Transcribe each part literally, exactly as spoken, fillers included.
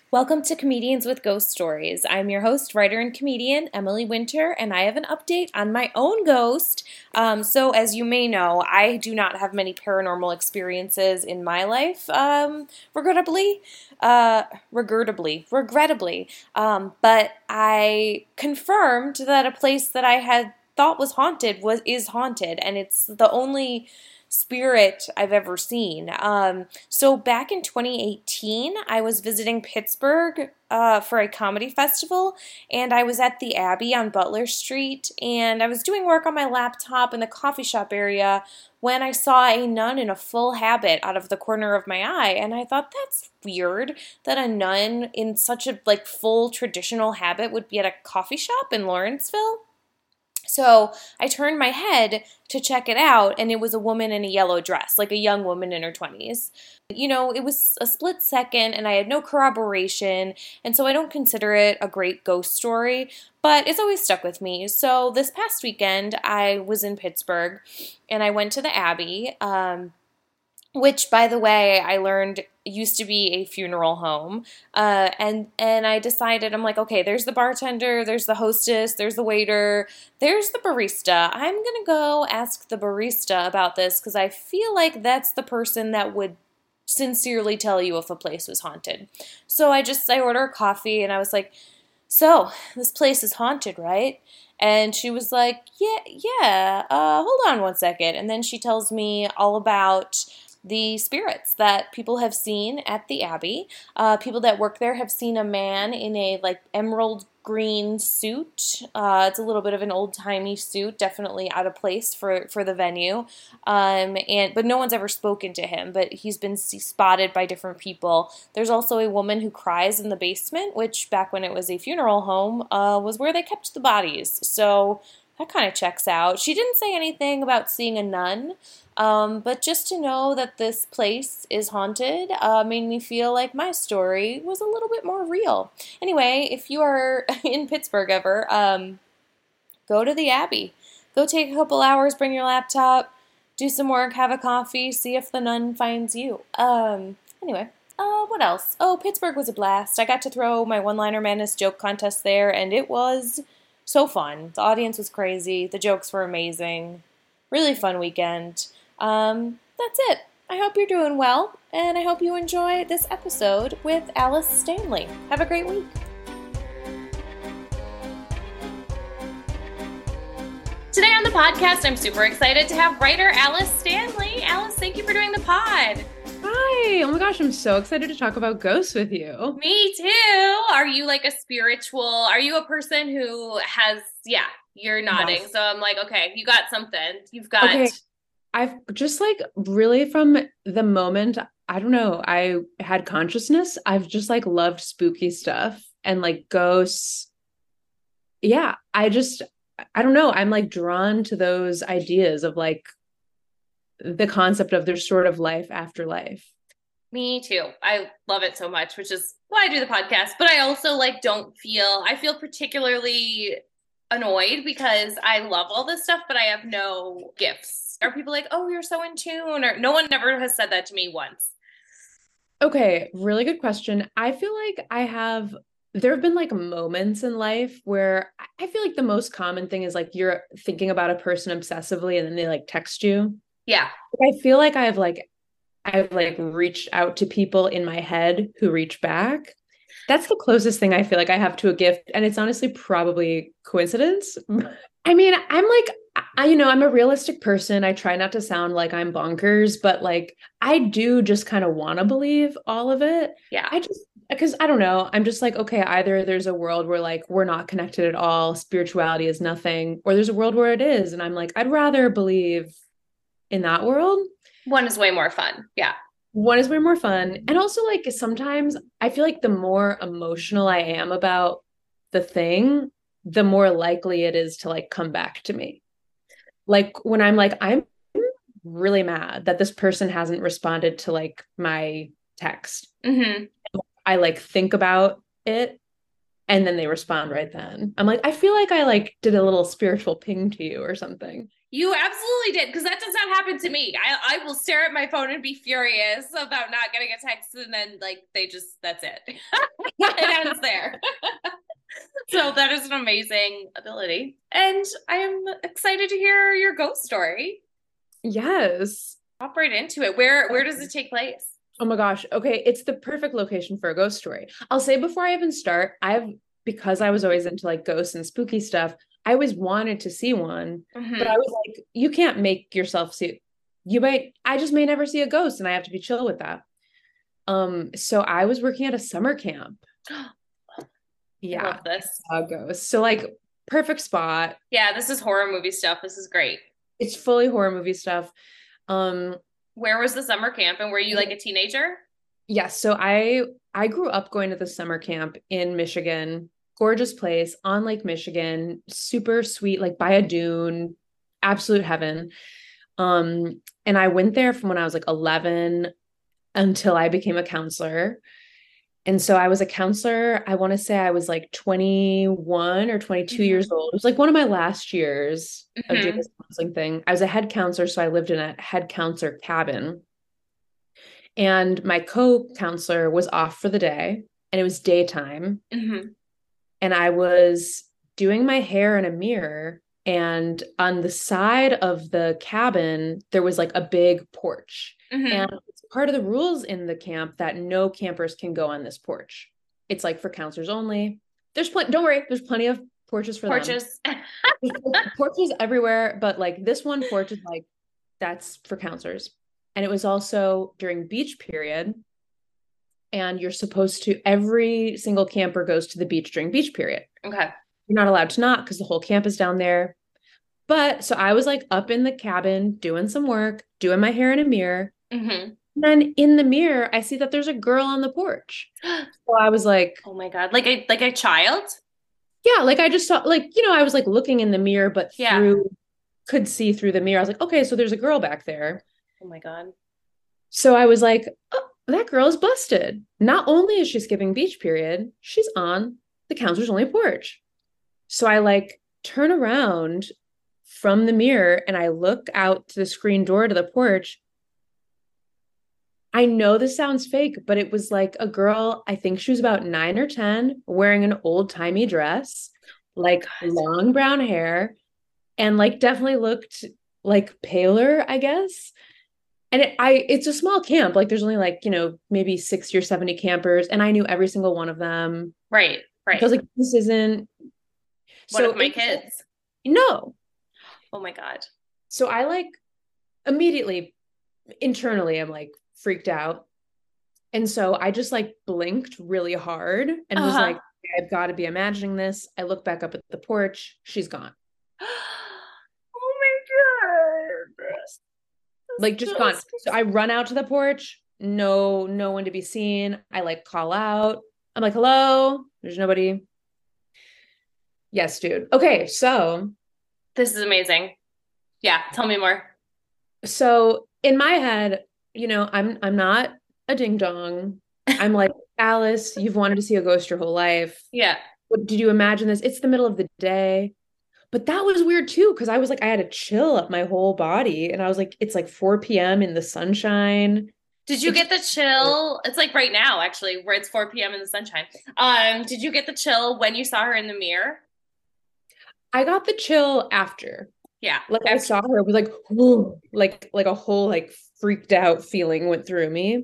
Welcome to Comedians with Ghost Stories. I'm your host, writer, and comedian, Emily Winter, and I have an update on my own ghost. Um, so, as you may know, I do not have many paranormal experiences in my life, um, regrettably. Uh, regrettably, regrettably. Um, but I confirmed that a place that I had thought was haunted was is haunted, and it's the only spirit I've ever seen. Um, so back in twenty eighteen, I was visiting Pittsburgh uh, for a comedy festival, and I was at the Abbey on Butler Street, and I was doing work on my laptop in the coffee shop area when I saw a nun in a full habit out of the corner of my eye, and I thought, that's weird that a nun in such a like full traditional habit would be at a coffee shop in Lawrenceville. So I turned my head to check it out, and it was a woman in a yellow dress, like a young woman in her twenties. You know, it was a split second, and I had no corroboration, and so I don't consider it a great ghost story, but it's always stuck with me. So this past weekend, I was in Pittsburgh, and I went to the Abbey, um, which, by the way, I learned used to be a funeral home. Uh, and, and I decided, I'm like, okay, there's the bartender, there's the hostess, there's the waiter, there's the barista. I'm going to go ask the barista about this because I feel like that's the person that would sincerely tell you if a place was haunted. So I just, I order a coffee and I was like, so this place is haunted, right? And she was like, yeah, yeah, uh, hold on one second. And then she tells me all about the spirits that people have seen at the Abbey. Uh, people that work there have seen a man in a like emerald green suit. Uh, it's a little bit of an old-timey suit, definitely out of place for, for the venue. Um, and but no one's ever spoken to him, but he's been spotted by different people. There's also a woman who cries in the basement, which back when it was a funeral home, uh, was where they kept the bodies. So that kind of checks out. She didn't say anything about seeing a nun, um, but just to know that this place is haunted uh, made me feel like my story was a little bit more real. Anyway, if you are in Pittsburgh ever, um, go to the Abbey. Go take a couple hours, bring your laptop, do some work, have a coffee, see if the nun finds you. Um, anyway. Uh, what else? Oh, Pittsburgh was a blast. I got to throw my one-liner madness joke contest there, and it was so fun. The audience was crazy. The jokes were amazing. Really fun weekend. Um, that's it. I hope you're doing well, and I hope you enjoy this episode with Alice Stanley. Have a great week. Today on the podcast, I'm super excited to have writer Alice Stanley. Alice, thank you for doing the pod. Hi. Oh my gosh, I'm so excited to talk about ghosts with you. Me too. Are you like a spiritual, are you a person who has, yeah, you're nodding. Yes. So I'm like, okay, you got something. You've got. Okay. I've just like really from the moment, I don't know, I had consciousness, I've just like loved spooky stuff and like ghosts. Yeah. I just, I don't know. I'm like drawn to those ideas of like the concept of there's sort of life after life. Me too. I love it so much, which is why I do the podcast. But I also like don't feel, I feel particularly annoyed because I love all this stuff, but I have no gifts. Are people like, oh, you're so in tune? Or no one never has said that to me once. Okay, really good question. I feel like I have, there have been like moments in life where I feel like the most common thing is like you're thinking about a person obsessively and then they like text you. Yeah. I feel like I've like, I've like reached out to people in my head who reach back. That's the closest thing I feel like I have to a gift. And it's honestly probably coincidence. I mean, I'm like, I, you know, I'm a realistic person. I try not to sound like I'm bonkers, but like, I do just kind of want to believe all of it. Yeah. I just, because I don't know, I'm just like, okay, either there's a world where like we're not connected at all, spirituality is nothing, or there's a world where it is. And I'm like, I'd rather believe in that world. One is way more fun. Yeah. One is way more fun. And also, like, sometimes I feel like the more emotional I am about the thing, the more likely it is to like come back to me. Like when I'm like, I'm really mad that this person hasn't responded to like my text. Mm-hmm. I like think about it and then they respond right then. I'm like, I feel like I like did a little spiritual ping to you or something. You absolutely did, because that does not happen to me. I I will stare at my phone and be furious about not getting a text, and then like they just that's it. It ends there. So that is an amazing ability, and I am excited to hear your ghost story. Yes. Hop right into it. Where where does it take place? Oh my gosh. Okay, it's the perfect location for a ghost story. I'll say before I even start, I've because I was always into like ghosts and spooky stuff, I always wanted to see one, but I Mm-hmm. was like, you can't make yourself see you might I just may never see a ghost and I have to be chill with that. Um, so I was working at a summer camp. I Yeah, love this. a ghost. So like perfect spot. Yeah, this is horror movie stuff. This is great. It's fully horror movie stuff. Um, Where was the summer camp, and were you like a teenager? yes, so I I grew up going to the summer camp in Michigan. Gorgeous place on Lake Michigan, super sweet, like by a dune, absolute heaven. Um, and I went there from when I was like eleven until I became a counselor. And so I was a counselor. I want to say I was like twenty-one or twenty-two years Mm-hmm. old. It was like one of my last years of doing Mm-hmm. this counseling thing. I was a head counselor, so I lived in a head counselor cabin. And my co-counselor was off for the day, and it was daytime. Mm-hmm. And I was doing my hair in a mirror. And on the side of the cabin, there was like a big porch. And Mm-hmm. it's part of the rules in the camp that no campers can go on this porch. It's like for counselors only. There's plenty, don't worry, there's plenty of porches for them. Porches. There's porches everywhere, but like this one porch is like, that's for counselors. And it was also during beach period. And you're supposed to, every single camper goes to the beach during beach period. Okay. You're not allowed to not because the whole camp is down there. But so I was like up in the cabin doing some work, doing my hair in a mirror. Mm-hmm. And then in the mirror, I see that there's a girl on the porch. So I was like, Oh my God. Like a like a child? yeah, like I just saw, like, you know, I was like looking in the mirror, but Yeah. through, could see through the mirror. I was like, okay, so there's a girl back there. Oh my God. So I was like, oh, that girl is busted. Not only is she skipping beach period, she's on the counselor's only porch. So I like turn around from the mirror and I look out to the screen door to the porch. I know this sounds fake, but it was like a girl, I think she was about nine or ten, wearing an old-timey dress, like God. long brown hair, and like definitely looked like paler, I guess. And it, I, it's a small camp. Like there's only like, you know, maybe sixty or seventy campers, and I knew every single one of them. Right. I Right. was like, this isn't. One So of my it, kids. no. Oh my God. So I like immediately internally, I'm like freaked out. And so I just like blinked really hard and was Uh-huh. like, I've got to be imagining this. I look back up at the porch. She's gone. Oh my God. Like just gone. So I run out to the porch. No, no one to be seen. I like call out. I'm like, hello. There's nobody. Yes, dude. Okay, so This is amazing. Yeah, tell me more. so in my head, you know, I'm I'm not a ding dong. I'm like, Alice, you've wanted to see a ghost your whole life. Yeah. What did you imagine this? It's the middle of the day. But that was weird too, because I was like, I had a chill up my whole body. And I was like, it's like four p m in the sunshine. Did you It get just, the chill? It's like right now, actually, where it's four p m in the sunshine. Um, did you get the chill when you saw her in the mirror? I got the chill after. Yeah. Like I After. saw her, it was like, whoo, like like a whole like freaked out feeling went through me.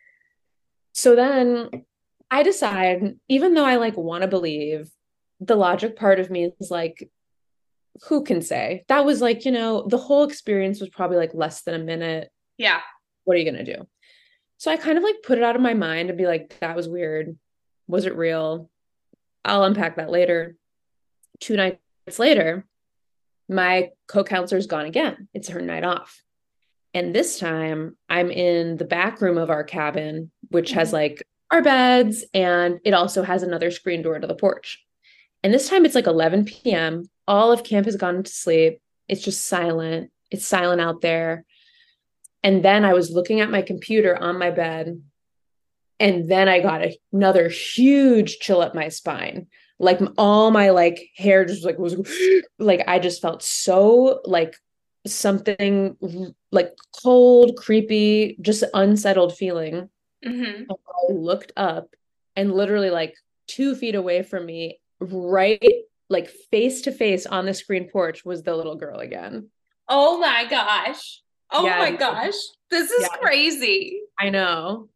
So then I decide, even though I like want to believe, the logic part of me is like, who can say? That was like, you know, the whole experience was probably like less than a minute. Yeah. What are you gonna do? So I kind of like put it out of my mind and be like, that was weird. Was it real? I'll unpack that later. Two nights later, my co-counselor's gone again. It's her night off. And this time I'm in the back room of our cabin, which has Mhm. like our beds and it also has another screen door to the porch. And this time it's like eleven p m. All of camp has gone to sleep. It's just silent. It's silent out there. And then I was looking at my computer on my bed. And then I got a, another huge chill up my spine. Like all my like hair just like was like I just felt so like something like cold, creepy, just unsettled feeling. Mm-hmm. And I looked up and literally like two feet away from me, right like face to face on the screen porch was the little girl again. Oh my gosh. Oh Yeah, my gosh. This is yeah, crazy. I know.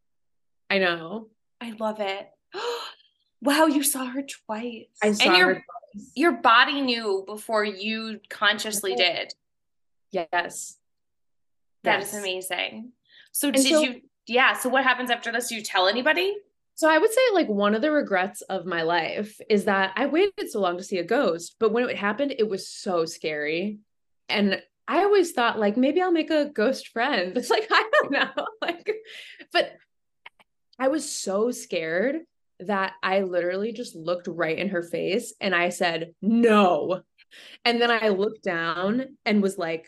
I know. I love it. Wow, you saw her I twice. And saw her your twice. your body knew before you consciously did. Yes. That is Yes. amazing. So And did so you, yeah, so what happens after this? Do you tell anybody? so I would say like one of the regrets of my life is that I waited so long to see a ghost, but when it happened, it was so scary. And I always thought like maybe I'll make a ghost friend. It's like I don't know. Like, but I was so scared that I literally just looked right in her face and I said, no. And then I looked down and was like,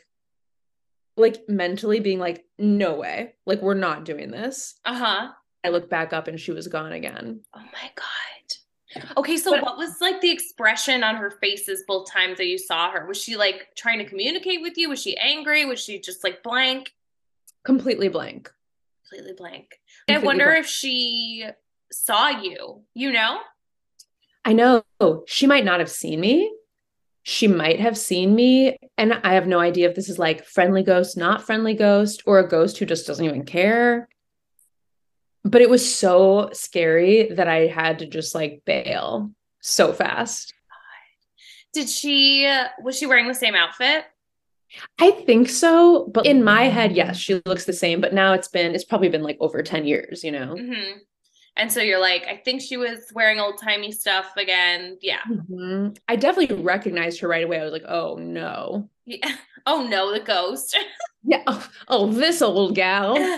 like mentally being like, no way. Like, we're not doing this. Uh-huh. I looked back up and she was gone again. Oh my God. Okay, so But what was like the expression on her faces both times that you saw her? Was she like trying to communicate with you? Was she angry? Was she just like blank? completely blank. Completely blank. I Completely wonder blank. if she saw you, you know? I know she might not have seen me. She might have seen me. And I have no idea if this is like friendly ghost, not friendly ghost, or a ghost who just doesn't even care. But it was so scary that I had to just like bail so fast. Did she, was she wearing the same outfit? I think so. But in my head, yes, she looks the same. But now it's been, it's probably been like over ten years, you know? Mm-hmm. And so you're like, I think she was wearing old timey stuff again. Yeah. Mm-hmm. I definitely recognized her right away. I was like, oh no. Yeah. Oh no, the ghost. Yeah. Oh, oh this old gal.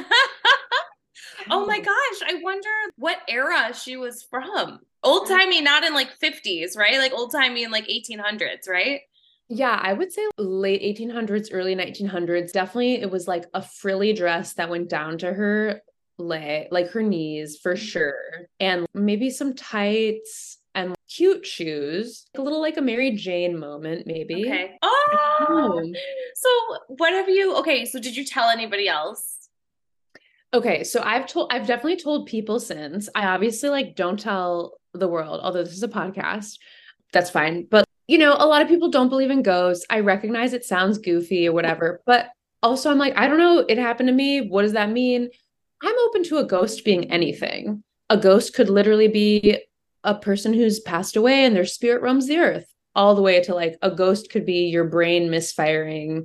Oh my gosh, I wonder what era she was from. Old timey, not in like fifties, right? Like old timey in like eighteen hundreds, right? Yeah, I would say late eighteen hundreds, early nineteen hundreds. Definitely, it was like a frilly dress that went down to her leg, like her knees for sure. And maybe some tights and cute shoes. A little like a Mary Jane moment, maybe. Okay. Oh, Oh. so what have you? Okay, so did you tell anybody else? Okay, so I've told I've definitely told people since. I obviously like don't tell the world, although this is a podcast. That's fine. But you know, a lot of people don't believe in ghosts. I recognize it sounds goofy or whatever, but also I'm like, I don't know, it happened to me. What does that mean? I'm open to a ghost being anything. A ghost could literally be a person who's passed away and their spirit roams the earth, all the way to like a ghost could be your brain misfiring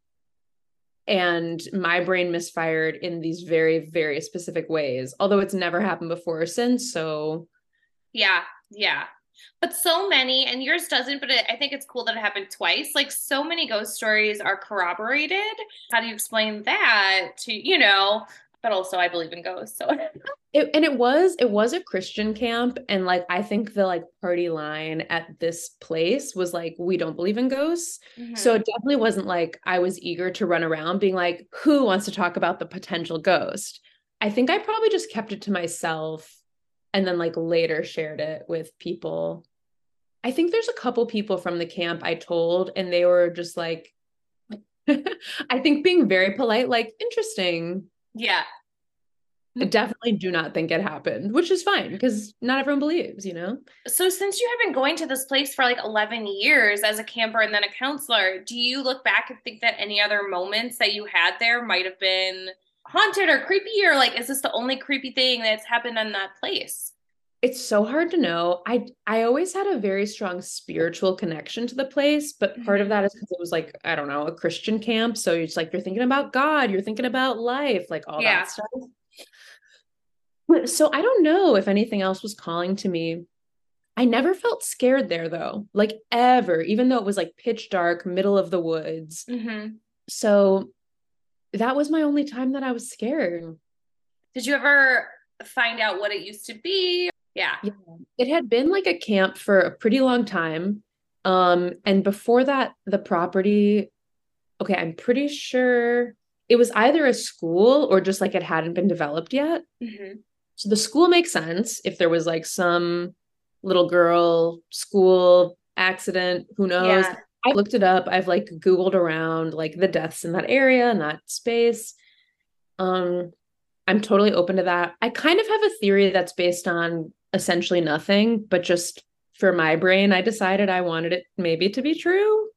and my brain misfired in these very, very specific ways, although it's never happened before or since. So, Yeah, yeah. But so many, and yours doesn't, but it, I think it's cool that it happened twice. Like so many ghost stories are corroborated. How do you explain that to, you know, but also I believe in ghosts. So it, and it was it was a Christian camp, and like I think the like party line at this place was like, we don't believe in ghosts. So hmm it definitely wasn't like I was eager to run around being like, who wants to talk about the potential ghost? I think I probably just kept it to myself and then like later shared it with people. I think there's a couple people from the camp I told, and they were just like, I think being very polite, like, interesting. Yeah. I definitely do not think it happened, which is fine because not everyone believes, you know? So since you have been going to this place for like eleven years as a camper and then a counselor, do you look back and think that any other moments that you had there might have been haunted or creepy, or like is this the only creepy thing that's happened in that place? It's so hard to know. I I always had a very strong spiritual connection to the place, but part of hmm that is because it was like, I don't know, a Christian camp. So it's like you're thinking about God, you're thinking about life, like all that Yeah. stuff. So I don't know if anything else was calling to me. I never felt scared there though, like ever, even though it was like pitch dark, middle of the woods. hmm So that was my only time that I was scared. Did you ever find out what it used to be? Yeah. Yeah. It had been like a camp for a pretty long time. Um, and before that, the property, okay, I'm pretty sure it was either a school or just like it hadn't been developed yet. hmm So the school makes sense if there was like some little girl school accident, who knows? Yeah. I looked it up. I've like Googled around like the deaths in that area and that space. Um, I'm totally open to that. I kind of have a theory that's based on essentially nothing, but just for my brain, I decided I wanted it maybe to be true.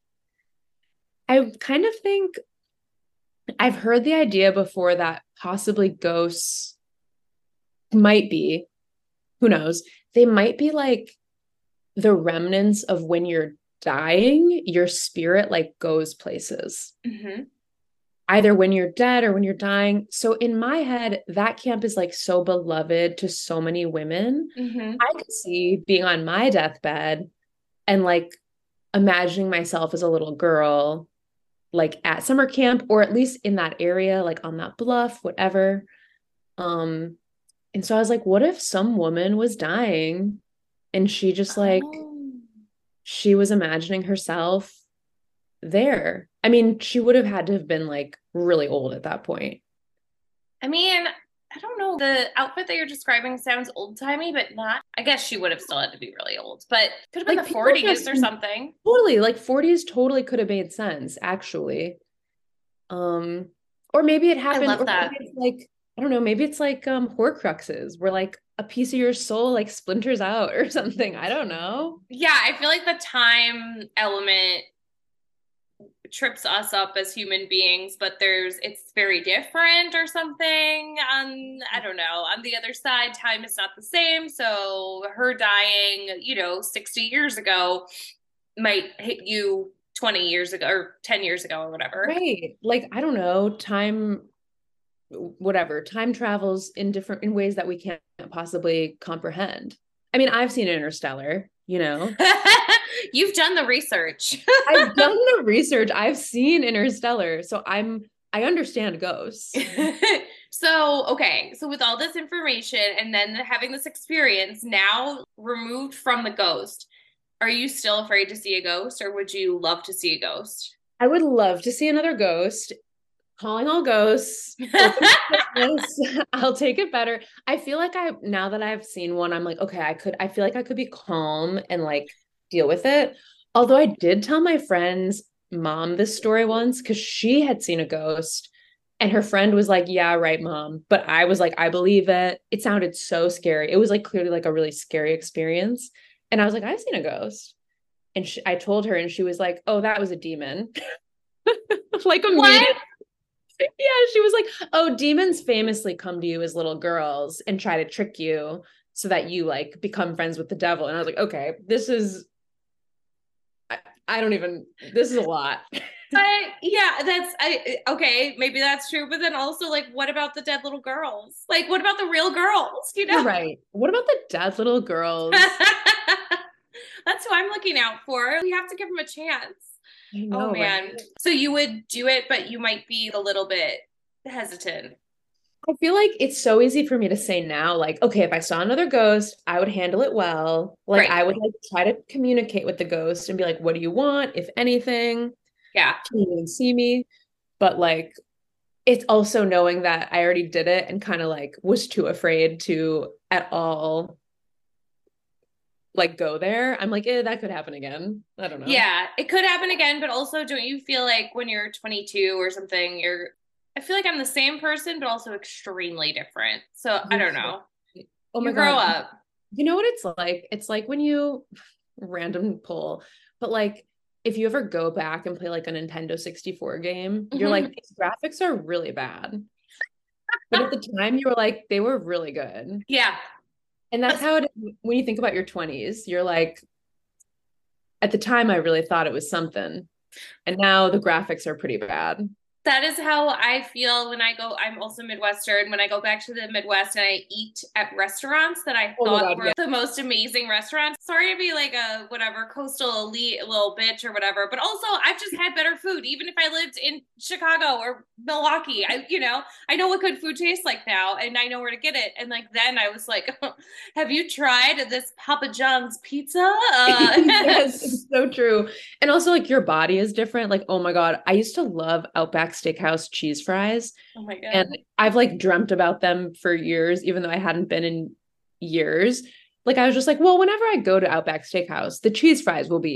I kind of think I've heard the idea before that possibly ghosts might be, who knows, they might be like the remnants of when you're dying, your spirit like goes places. Mm-hmm. Either when you're dead or when you're dying. So in my head, that camp is like so beloved to so many women. Mm-hmm. I could see being on my deathbed and like imagining myself as a little girl, like at summer camp or at least in that area, like on that bluff, whatever. Um, and so I was like, what if some woman was dying and she just like, Oh. she was imagining herself there? I mean, she would have had to have been like really old at that point. I mean, I don't know. The outfit that you're describing sounds old timey, but not. I guess she would have still had to be really old, but could have been Like the people forties just or something. totally like forties totally could have made sense, actually. Um, or maybe it I happened, love or that. maybe it's like, I don't know, maybe it's like um Horcruxes, where like a piece of your soul like splinters out or something. I don't know. Yeah, I feel like the time element trips us up as human beings, but there's it's very different or something. On I don't know. On the other side, time is not the same. So her dying, you know, sixty years ago might hit you twenty years ago or ten years ago or whatever. Right. Like, I don't know, time, whatever, time travels in different in ways that we can't possibly comprehend. I mean, I've seen Interstellar, you know. You've done the research. I've done the research. I've seen Interstellar, so I'm I understand ghosts. So, okay. So with all this information and then having this experience now removed from the ghost, are you still afraid to see a ghost or would you love to see a ghost? I would love to see another ghost. Calling all ghosts. Open I'll take it better. I feel like I now that I've seen one, I'm like, okay, I could I feel like I could be calm and like deal with it. Although I did tell my friend's mom this story once because she had seen a ghost and her friend was like, yeah, right, mom. But I was like, I believe it. It sounded so scary. It was like clearly like a really scary experience. And I was like, I've seen a ghost. And she, I told her, and she was like, oh, that was a demon. Like What? immediately. Yeah, she was like, "Oh, demons famously come to you as little girls and try to trick you so that you like become friends with the devil." And I was like, "Okay, this is I, I don't even this is a lot." I, yeah, that's I okay, maybe that's true, but then also like what about the dead little girls? Like what about the real girls, you You're know? right. What about the dead little girls? That's who I'm looking out for. We have to give them a chance. I Oh know, right? man. So you would do it, but you might be a little bit hesitant. I feel like it's so easy for me to say now, like, okay, if I saw another ghost, I would handle it well. Like, Right. I would like try to communicate with the ghost and be like, what do you want, if anything? Yeah. Can you even see me? But like, it's also knowing that I already did it and kind of like was too afraid to at all like go there. I'm like, eh, that could happen again. I don't know. Yeah, it could happen again, but also don't you feel like when you're twenty-two or something, you're I feel like I'm the same person, but also extremely different. So I don't know. Oh my You grow God. up. You know what it's like? It's like when you random pull, but like if you ever go back and play like a Nintendo sixty-four game, you're like, Mhm. these graphics are really bad. But at the time you were like, they were really good. Yeah. And that's how it is when you think about your twenties. You're like, at the time I really thought it was something. And now the graphics are pretty bad. That is how I feel when I go. I'm also Midwestern. When I go back to the Midwest and I eat at restaurants that I Oh my thought God, were yeah. the most amazing restaurants. Sorry to be like a whatever coastal elite little bitch or whatever, but also I've just had better food. Even if I lived in Chicago or Milwaukee, I you know I know what good food tastes like now, and I know where to get it. And like then I was like, "Have you tried this Papa John's pizza?" Uh, Yes, it's so true. And also like your body is different. Like, oh my God, I used to love Outback Steakhouse cheese fries. oh my And god. I've like dreamt about them for years, even though I hadn't been in years. Like I was just like, well, whenever I go to Outback Steakhouse, the cheese fries will be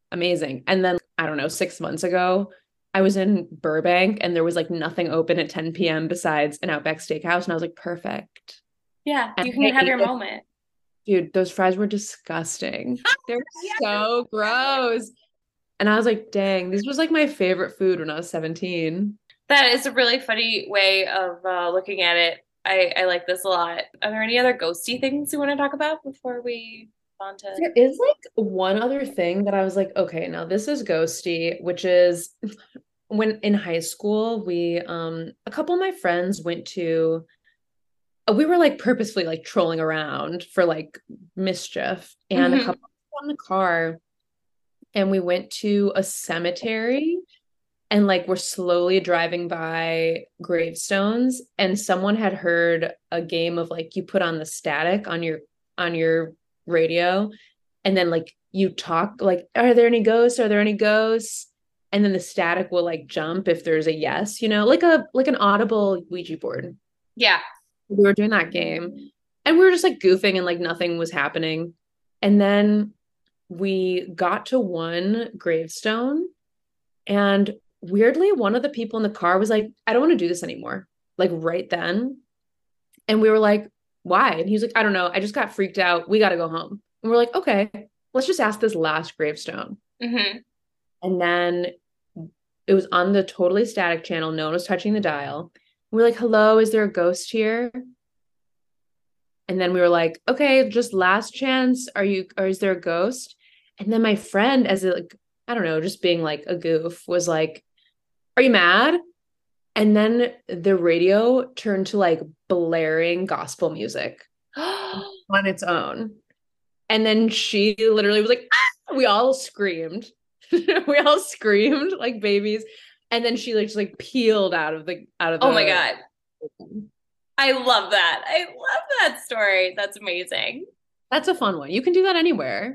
amazing. And then, I don't know, six months ago, I was in Burbank and there was like nothing open at ten p.m. besides an Outback Steakhouse. And I was like, perfect. Yeah, And you can I have ate your it. moment. Dude, those fries were disgusting. They're Yes. so gross. And I was like, dang, this was like my favorite food when I was seventeen. That is a really funny way of uh, looking at it. I, I like this a lot. Are there any other ghosty things you want to talk about before we move on to? There is like one other thing that I was like, okay, now this is ghosty, which is when in high school, we um a couple of my friends went to uh, we were like purposefully like trolling around for like mischief, and a Hmm. couple on the car, and we went to a cemetery, and like we're slowly driving by gravestones, and someone had heard a game of like you put on the static on your on your radio, and then like you talk like, are there any ghosts, are there any ghosts, and then the static will like jump if there's a yes, you know, like a like an audible Ouija board. Yeah. We were doing that game, and we were just like goofing, and like nothing was happening. And then we got to one gravestone, and weirdly, one of the people in the car was like, I don't want to do this anymore. Like right then. And we were like, why? And he was like, I don't know. I just got freaked out. We got to go home. And we're like, okay, let's just ask this last gravestone. Hmm. And then it was on the totally static channel. No one was touching the dial. We're like, hello, is there a ghost here? And then we were like, okay, just last chance. Are you, or is there a ghost? And then my friend, as a, like, I don't know, just being like a goof, was like, are you mad? And then the radio turned to like blaring gospel music on its own. And then she literally was like, ah! We all screamed. We all screamed like babies. And then she like just like peeled out of the out of Oh my the God. I love that. I love that story. That's amazing. That's a fun one. You can do that anywhere.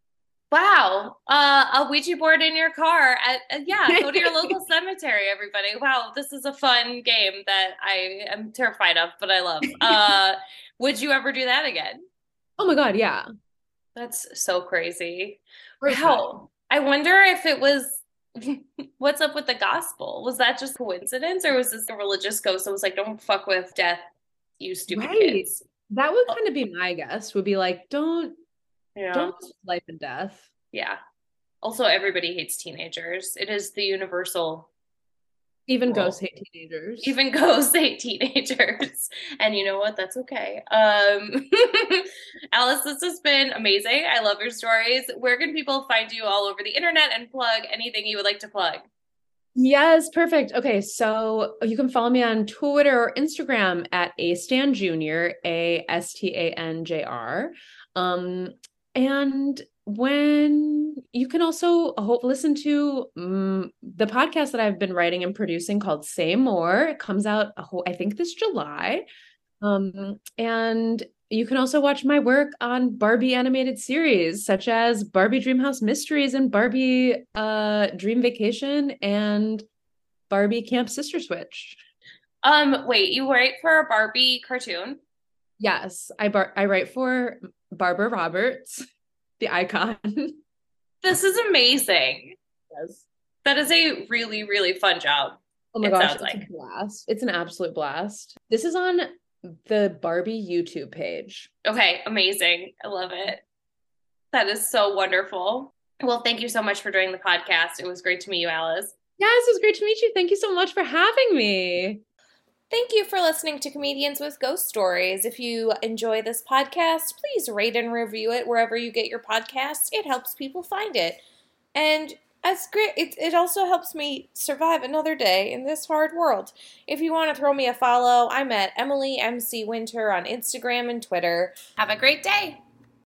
Wow. Uh, a Ouija board in your car. At, uh, yeah, go to your local cemetery, everybody. Wow, this is a fun game that I am terrified of, but I love. Uh, would you ever do that again? Oh my God, yeah. That's so crazy. Great time. Wow. I wonder if it was what's up with the gospel? Was that just coincidence or was this a religious ghost that was like, don't fuck with death, you stupid Right. kids? That would kind of be my guess, would be like, don't Yeah. don't mess with life and death. Yeah. Also, everybody hates teenagers. It is the universal. Even Well, ghosts hate teenagers. even ghosts hate teenagers. And you know what? That's okay. Um, Alice, this has been amazing. I love your stories. Where can people find you all over the internet and plug anything you would like to plug? Yes, perfect. Okay, so you can follow me on Twitter or Instagram at A Stan Junior, A S T A N J R. Um, and when you can also hope listen to um, the podcast that I've been writing and producing called Say More. It comes out, a whole, I think, this July. Um, and you can also watch my work on Barbie animated series, such as Barbie Dreamhouse Mysteries and Barbie uh, Dream Vacation and Barbie Camp Sister Switch. Um, wait, you write for a Barbie cartoon? Yes, I bar- I write for Barbara Roberts, the icon. This is amazing. Yes. That is a really, really fun job. Oh my It gosh, sounds it's like. a blast. It's an absolute blast. This is on the Barbie YouTube page. Okay, amazing. I love it. That is so wonderful. Well, thank you so much for doing the podcast. It was great to meet you, Alice. Yes, it was great to meet you. Thank you so much for having me. Thank you for listening to Comedians with Ghost Stories. If you enjoy this podcast, please rate and review it wherever you get your podcasts. It helps people find it. And that's great. It, it also helps me survive another day in this hard world. If you want to throw me a follow, I'm at Emily M C Winter on Instagram and Twitter. Have a great day.